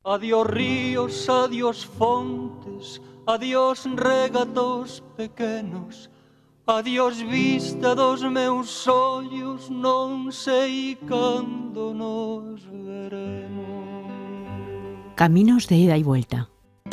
Adiós ríos, adiós fontes, adiós regatos pequenos, adiós vista dos meus ollos, non sei cando nos veremos. Caminos de ida y vuelta.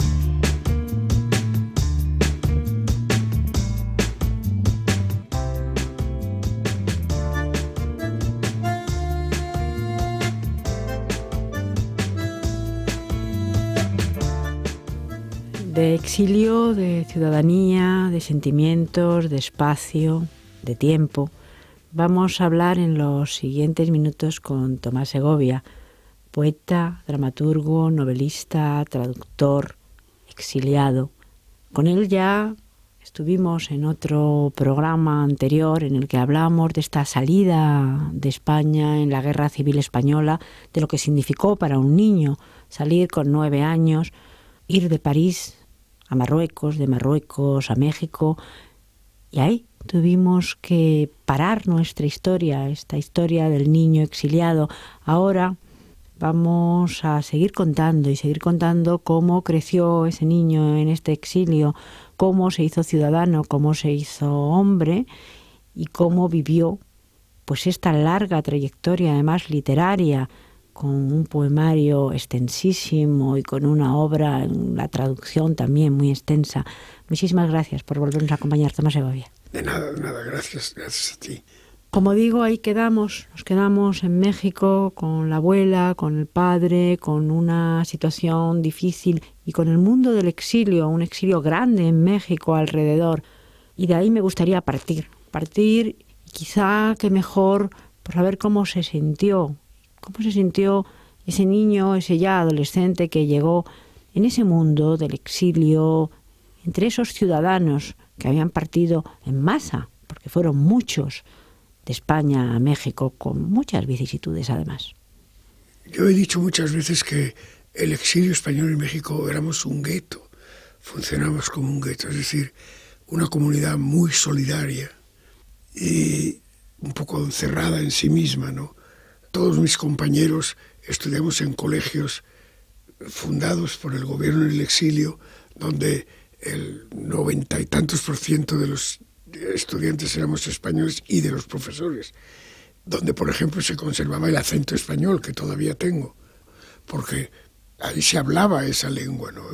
De exilio, de ciudadanía, de sentimientos, de espacio, de tiempo. Vamos a hablar en los siguientes minutos con Tomás Segovia, poeta, dramaturgo, novelista, traductor, exiliado. Con él ya estuvimos en otro programa anterior en el que hablamos de esta salida de España en la Guerra Civil Española, de lo que significó para un niño salir con 9 años, ir de París a Marruecos, de Marruecos a México, y ahí tuvimos que parar nuestra historia, esta historia del niño exiliado. Ahora vamos a seguir contando cómo creció ese niño en este exilio, cómo se hizo ciudadano, cómo se hizo hombre y cómo vivió pues esta larga trayectoria, además literaria, con un poemario extensísimo y con una obra en la traducción también muy extensa. Muchísimas gracias por volvernos a acompañar, Tomás Segovia. De nada, gracias a ti. Como digo, ahí nos quedamos en México con la abuela, con el padre, con una situación difícil y con el mundo del exilio, un exilio grande en México alrededor. Y de ahí me gustaría partir y quizá que mejor por saber cómo se sintió ese niño, ese ya adolescente que llegó en ese mundo del exilio, entre esos ciudadanos que habían partido en masa, porque fueron muchos, de España a México, con muchas vicisitudes además. Yo he dicho muchas veces que el exilio español en México éramos un gueto, funcionamos como un gueto, es decir, una comunidad muy solidaria y un poco encerrada en sí misma, ¿no? Todos mis compañeros estudiamos en colegios fundados por el gobierno en el exilio, donde el 90 y tantos % de los estudiantes éramos españoles y de los profesores, donde, por ejemplo, se conservaba el acento español, que todavía tengo, porque ahí se hablaba esa lengua, ¿no?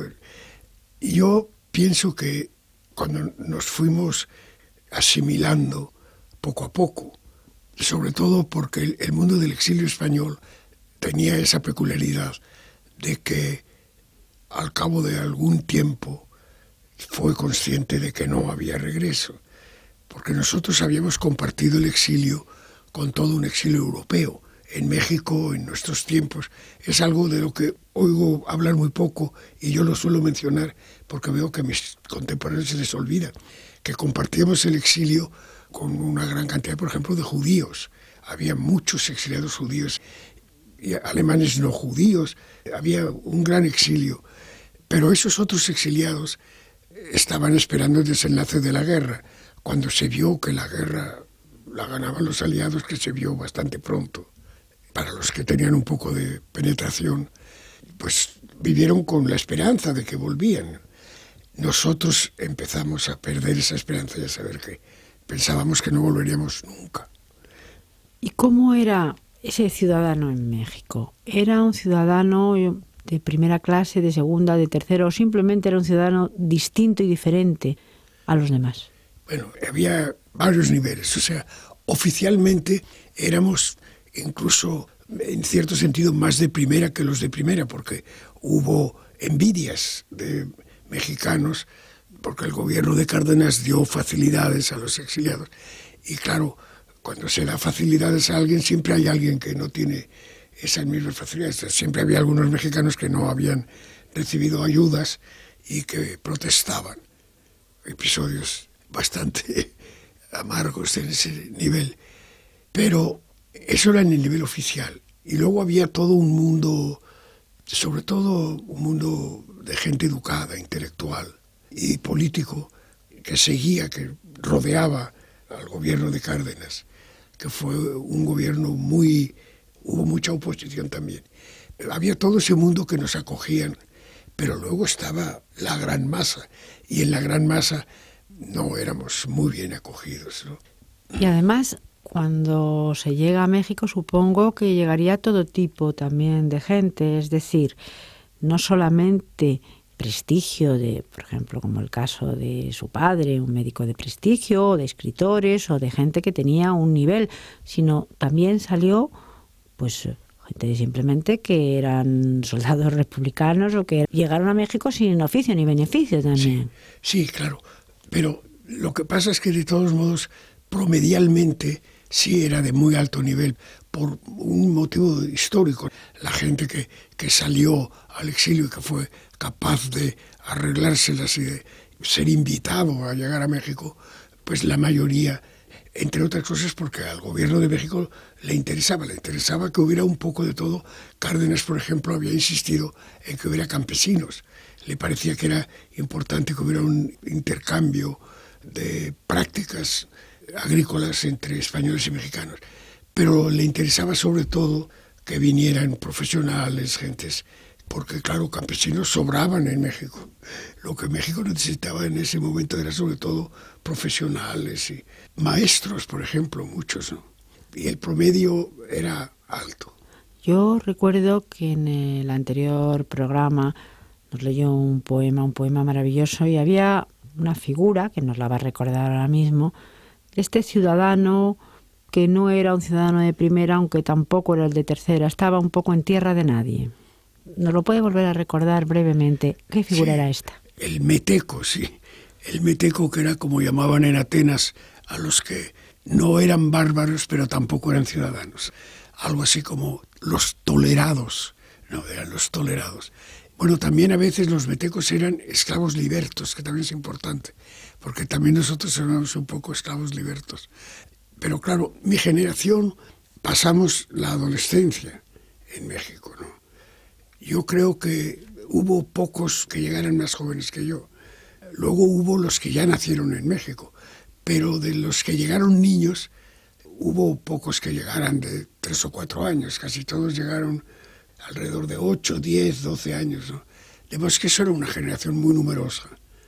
Y yo pienso que cuando nos fuimos asimilando poco a poco, sobre todo porque el mundo del exilio español tenía esa peculiaridad de que al cabo de algún tiempo fue consciente de que no había regreso, porque nosotros habíamos compartido el exilio con todo un exilio europeo. En México, en nuestros tiempos, es algo de lo que oigo hablar muy poco y yo lo suelo mencionar porque veo que a mis contemporáneos se les olvida, que compartíamos el exilio con una gran cantidad, por ejemplo, de judíos. Había muchos exiliados judíos y alemanes no judíos. Había un gran exilio. Pero esos otros exiliados estaban esperando el desenlace de la guerra. Cuando se vio que la guerra la ganaban los aliados, que se vio bastante pronto, para los que tenían un poco de penetración, pues vivieron con la esperanza de que volvían. Nosotros empezamos a perder esa esperanza y a saber que pensábamos que no volveríamos nunca. ¿Y cómo era ese ciudadano en México? ¿Era un ciudadano de primera clase, de segunda, de tercera, o simplemente era un ciudadano distinto y diferente a los demás? Bueno, había varios niveles. O sea, oficialmente éramos incluso, en cierto sentido, más de primera que los de primera, porque hubo envidias de mexicanos, porque el gobierno de Cárdenas dio facilidades a los exiliados. Y claro, cuando se da facilidades a alguien, siempre hay alguien que no tiene esas mismas facilidades. Siempre había algunos mexicanos que no habían recibido ayudas y que protestaban. Episodios bastante amargos en ese nivel. Pero eso era en el nivel oficial. Y luego había todo un mundo, sobre todo un mundo de gente educada, intelectual y político, que seguía, que rodeaba al gobierno de Cárdenas, que fue un gobierno hubo mucha oposición también. Había todo ese mundo que nos acogían, pero luego estaba la gran masa, y en la gran masa no éramos muy bien acogidos, ¿no? Y además, cuando se llega a México, supongo que llegaría todo tipo también de gente, es decir, no solamente prestigio de, por ejemplo, como el caso de su padre, un médico de prestigio, o de escritores, o de gente que tenía un nivel, sino también salió, pues, gente simplemente que eran soldados republicanos o que llegaron a México sin oficio ni beneficio también. Sí, claro, pero lo que pasa es que de todos modos, promedialmente, sí era de muy alto nivel, por un motivo histórico. La gente que salió al exilio y que fue capaz de arreglárselas y de ser invitado a llegar a México, pues la mayoría, entre otras cosas porque al gobierno de México le interesaba que hubiera un poco de todo. Cárdenas, por ejemplo, había insistido en que hubiera campesinos. Le parecía que era importante que hubiera un intercambio de prácticas agrícolas entre españoles y mexicanos, pero le interesaba sobre todo que vinieran profesionales, gentes, porque claro, campesinos sobraban en México. Lo que México necesitaba en ese momento era sobre todo profesionales y maestros, por ejemplo, muchos, ¿no? Y el promedio era alto. Yo recuerdo que en el anterior programa nos leyó un poema maravilloso, y había una figura, que nos la va a recordar ahora mismo, este ciudadano que no era un ciudadano de primera, aunque tampoco era el de tercera, estaba un poco en tierra de nadie. ¿Nos lo puede volver a recordar brevemente? ¿Qué figura era esta? El meteco, sí. El meteco, que era como llamaban en Atenas a los que no eran bárbaros, pero tampoco eran ciudadanos. Algo así como los tolerados. No, eran los tolerados. Bueno, también a veces los metecos eran esclavos libertos, que también es importante, porque también nosotros éramos un poco esclavos libertos. Pero claro, mi generación pasamos la adolescencia en México, ¿no? Yo creo que hubo pocos que llegaran más jóvenes que yo. Luego hubo los que ya nacieron en México, pero de los que llegaron niños, hubo pocos que llegaran de 3 o 4 años. Casi todos llegaron alrededor de 8, 10, 12 años, ¿no? De modo que eso era una generación muy numerosa.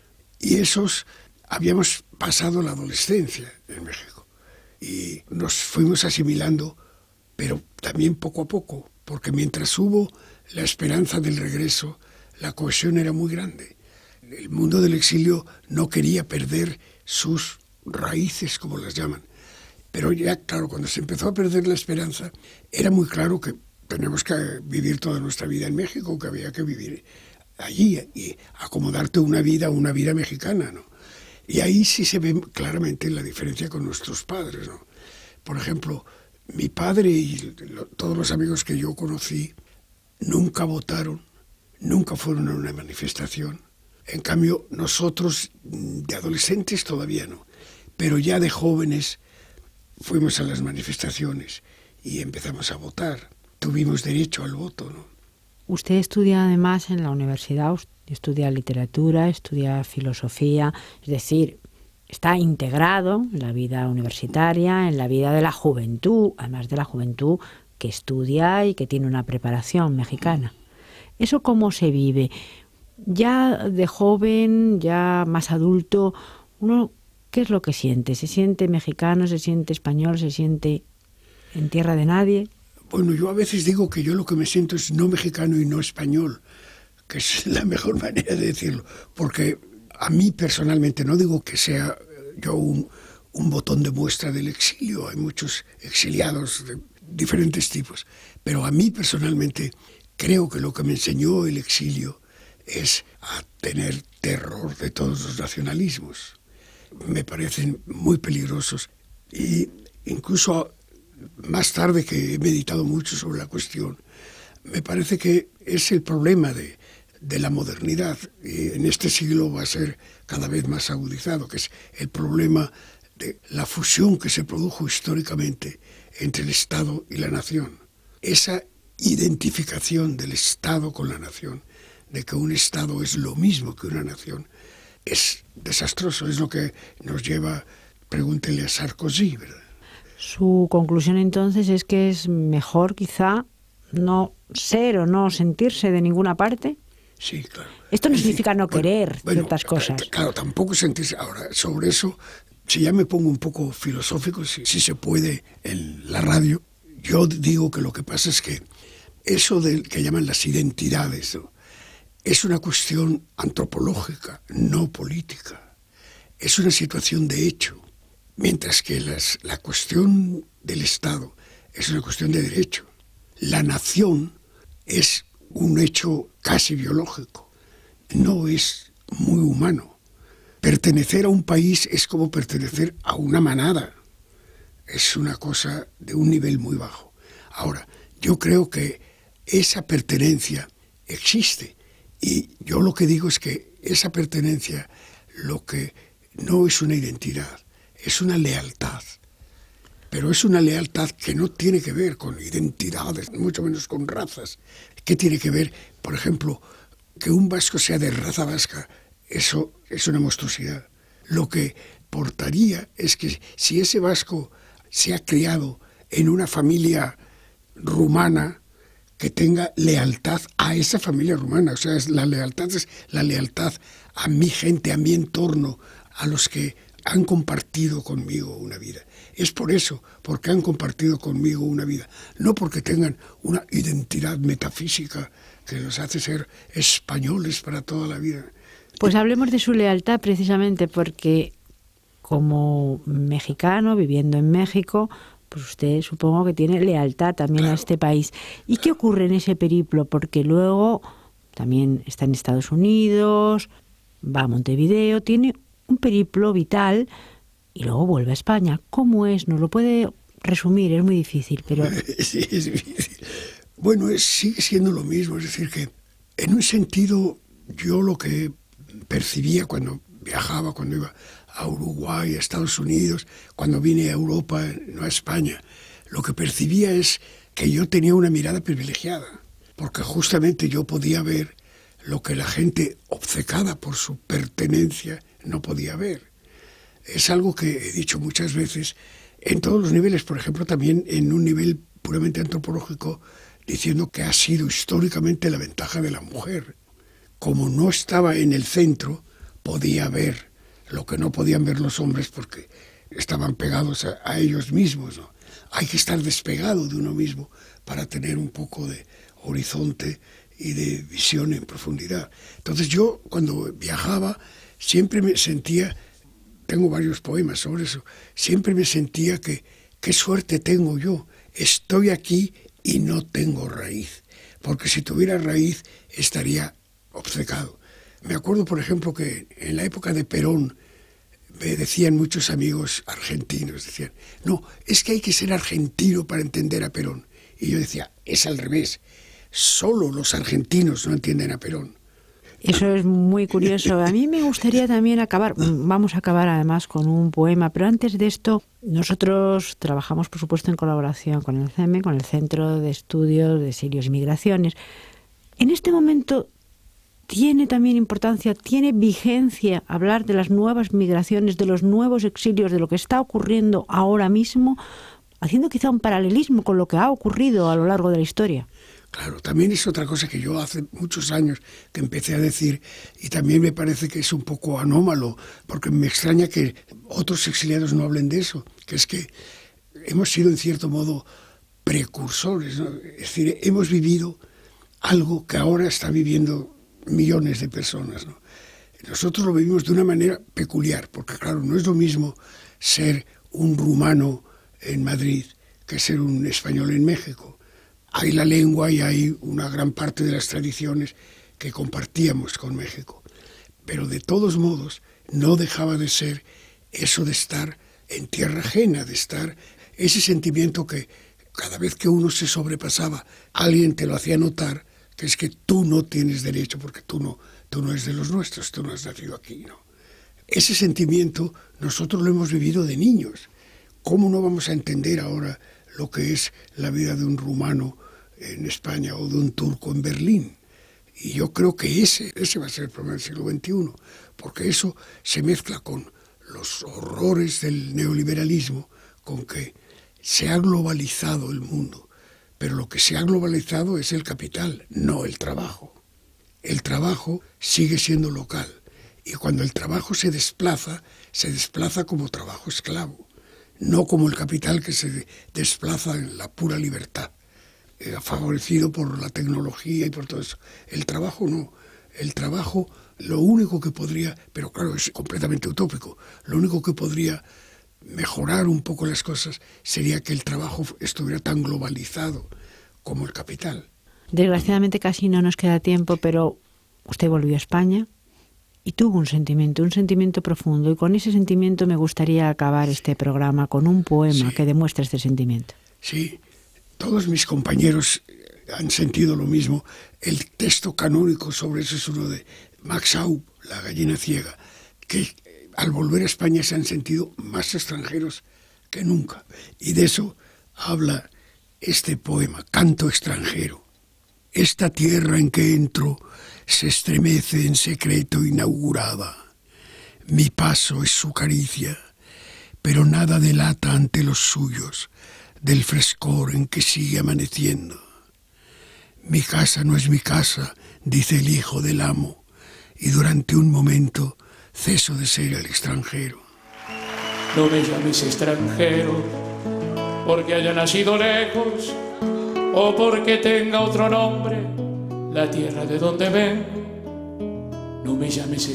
Y esos habíamos pasado la adolescencia en México. Y nos fuimos asimilando, pero también poco a poco, porque mientras hubo la esperanza del regreso, la cohesión era muy grande. El mundo del exilio no quería perder sus raíces, como las llaman. Pero ya, claro, cuando se empezó a perder la esperanza, era muy claro que tenemos que vivir toda nuestra vida en México, que había que vivir allí y acomodarte una vida mexicana, ¿no? Y ahí sí se ve claramente la diferencia con nuestros padres, ¿no? Por ejemplo, mi padre y todos los amigos que yo conocí nunca votaron, nunca fueron a una manifestación. En cambio, nosotros, de adolescentes, todavía no. Pero ya de jóvenes fuimos a las manifestaciones y empezamos a votar. Tuvimos derecho al voto, ¿no? Usted estudia además en la universidad, estudia literatura, estudia filosofía, es decir, está integrado en la vida universitaria, en la vida de la juventud, además de la juventud que estudia y que tiene una preparación mexicana. ¿Eso cómo se vive? Ya de joven, ya más adulto, uno, ¿qué es lo que siente? ¿Se siente mexicano, se siente español, se siente en tierra de nadie? Bueno, yo a veces digo que yo lo que me siento es no mexicano y no español, que es la mejor manera de decirlo, porque a mí personalmente, no digo que sea yo un botón de muestra del exilio, hay muchos exiliados de diferentes tipos, pero a mí personalmente creo que lo que me enseñó el exilio es a tener terror de todos los nacionalismos. Me parecen muy peligrosos y incluso más tarde que he meditado mucho sobre la cuestión, me parece que es el problema de la modernidad, y en este siglo va a ser cada vez más agudizado, que es el problema de la fusión que se produjo históricamente entre el Estado y la nación. Esa identificación del Estado con la nación, de que un Estado es lo mismo que una nación, es desastroso, es lo que nos lleva, pregúntele a Sarkozy, ¿verdad? Su conclusión entonces es que es mejor quizá no ser o no sentirse de ninguna parte. Sí, claro. Esto no significa no querer ciertas cosas. Claro, tampoco sentirse. Ahora, sobre eso, si ya me pongo un poco filosófico, si se puede, en la radio, yo digo que lo que pasa es que eso que llaman las identidades, ¿no?, es una cuestión antropológica, no política. Es una situación de hecho, mientras que la cuestión del Estado es una cuestión de derecho. La nación es un hecho casi biológico, no es muy humano. Pertenecer a un país es como pertenecer a una manada. Es una cosa de un nivel muy bajo. Ahora, yo creo que esa pertenencia existe. Y yo lo que digo es que esa pertenencia lo que no es una identidad, es una lealtad. Pero es una lealtad que no tiene que ver con identidades, mucho menos con razas. ¿Qué tiene que ver? Por ejemplo, que un vasco sea de raza vasca, eso es una monstruosidad. Lo que importaría es que si ese vasco se ha criado en una familia rumana, que tenga lealtad a esa familia rumana. O sea, la lealtad es la lealtad a mi gente, a mi entorno, a los que han compartido conmigo una vida. Es por eso, porque han compartido conmigo una vida. No porque tengan una identidad metafísica que los hace ser españoles para toda la vida. Pues hablemos de su lealtad precisamente porque como mexicano, viviendo en México, pues usted supongo que tiene lealtad también a este país. ¿Y qué ocurre en ese periplo? Porque luego también está en Estados Unidos, va a Montevideo, tiene un periplo vital y luego vuelve a España. ¿Cómo es? ¿Nos lo puede resumir? Es muy difícil, pero... Sí, es difícil. Bueno, sigue siendo lo mismo. Es decir, que en un sentido yo lo que percibía cuando viajaba, cuando iba a Uruguay, a Estados Unidos, cuando vine a Europa, no a España, lo que percibía es que yo tenía una mirada privilegiada, porque justamente yo podía ver lo que la gente obcecada por su pertenencia no podía ver. Es algo que he dicho muchas veces en todos los niveles, por ejemplo, también en un nivel puramente antropológico, diciendo que ha sido históricamente la ventaja de la mujer. Como no estaba en el centro, podía ver lo que no podían ver los hombres porque estaban pegados a ellos mismos, ¿no? Hay que estar despegado de uno mismo para tener un poco de horizonte y de visión en profundidad. Entonces yo, cuando viajaba, siempre me sentía, tengo varios poemas sobre eso, siempre me sentía que qué suerte tengo yo, estoy aquí y no tengo raíz, porque si tuviera raíz estaría obcecado. Me acuerdo, por ejemplo, que en la época de Perón me decían muchos amigos argentinos, decían, no, es que hay que ser argentino para entender a Perón. Y yo decía, es al revés, solo los argentinos no entienden a Perón. Eso es muy curioso. A mí me gustaría también vamos a acabar además con un poema, pero antes de esto, nosotros trabajamos, por supuesto, en colaboración con el CEME, con el Centro de Estudios de Exilios y Migraciones. En este momento tiene también importancia, tiene vigencia hablar de las nuevas migraciones, de los nuevos exilios, de lo que está ocurriendo ahora mismo, haciendo quizá un paralelismo con lo que ha ocurrido a lo largo de la historia. Claro, también es otra cosa que yo hace muchos años que empecé a decir y también me parece que es un poco anómalo, porque me extraña que otros exiliados no hablen de eso, que es que hemos sido en cierto modo precursores, ¿no? Es decir, hemos vivido algo que ahora está viviendo millones de personas, ¿no? Nosotros lo vivimos de una manera peculiar, porque claro, no es lo mismo ser un rumano en Madrid que ser un español en México. Hay la lengua y hay una gran parte de las tradiciones que compartíamos con México. Pero de todos modos, no dejaba de ser eso de estar en tierra ajena, de estar ese sentimiento que cada vez que uno se sobrepasaba, alguien te lo hacía notar, que es que tú no tienes derecho porque tú no eres de los nuestros, tú no has nacido aquí, ¿no? Ese sentimiento nosotros lo hemos vivido de niños. ¿Cómo no vamos a entender ahora lo que es la vida de un rumano en España o de un turco en Berlín? Y yo creo que ese va a ser el problema del siglo XXI, porque eso se mezcla con los horrores del neoliberalismo, con que se ha globalizado el mundo, Pero lo que se ha globalizado es el capital, no el trabajo. El trabajo sigue siendo local. Y cuando el trabajo se desplaza como trabajo esclavo, no como el capital que se desplaza en la pura libertad, favorecido por la tecnología y por todo eso. El trabajo no. El trabajo, lo único que podría, pero claro, es completamente utópico, lo único que podría mejorar un poco las cosas sería que el trabajo estuviera tan globalizado como el capital. Desgraciadamente casi no nos queda tiempo, pero usted volvió a España y tuvo un sentimiento profundo, y con ese sentimiento me gustaría acabar este programa con un poema que demuestra este sentimiento. Sí, todos mis compañeros han sentido lo mismo. El texto canónico sobre eso es uno de Max Aub, La gallina ciega, que al volver a España se han sentido más extranjeros que nunca. Y de eso habla este poema, Canto extranjero. Esta tierra en que entro se estremece en secreto inaugurada. Mi paso es su caricia, pero nada delata ante los suyos del frescor en que sigue amaneciendo. Mi casa no es mi casa, dice el hijo del amo, y durante un momento ceso de ser el extranjero. No me llames extranjero porque haya nacido lejos o porque tenga otro nombre la tierra de donde vengo. No me llames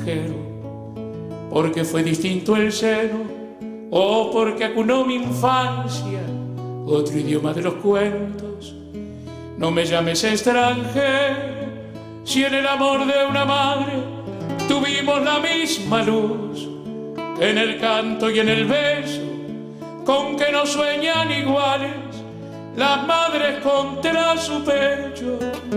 extranjero porque fue distinto el seno o porque acunó mi infancia otro idioma de los cuentos. No me llames extranjero si en el amor de una madre tuvimos la misma luz, en el canto y en el beso con que nos sueñan iguales las madres contra su pecho.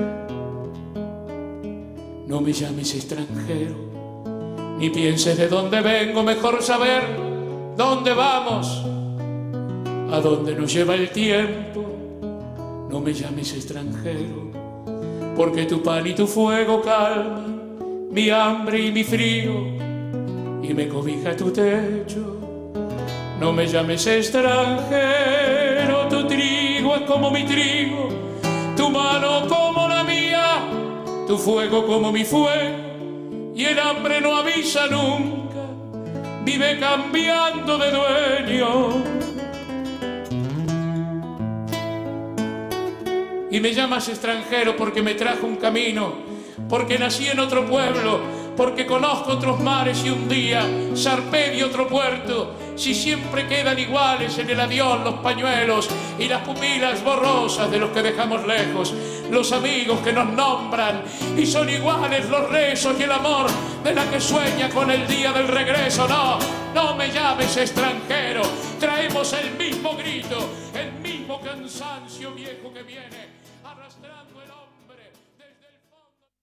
No me llames extranjero, ni pienses de dónde vengo, mejor saber dónde vamos, a dónde nos lleva el tiempo. No me llames extranjero, porque tu pan y tu fuego calman mi hambre y mi frío, y me cobija tu techo. No me llames extranjero, tu trigo es como mi trigo, tu mano como la mía, tu fuego como mi fuego, y el hambre no avisa nunca, vive cambiando de dueño. Y me llamas extranjero porque me trajo un camino, porque nací en otro pueblo, porque conozco otros mares y un día zarpé de otro puerto. Si siempre quedan iguales en el adiós los pañuelos y las pupilas borrosas de los que dejamos lejos, los amigos que nos nombran, y son iguales los rezos y el amor de la que sueña con el día del regreso. No, no me llames extranjero, traemos el mismo grito, el mismo cansancio viejo que viene arrastrando el hombre.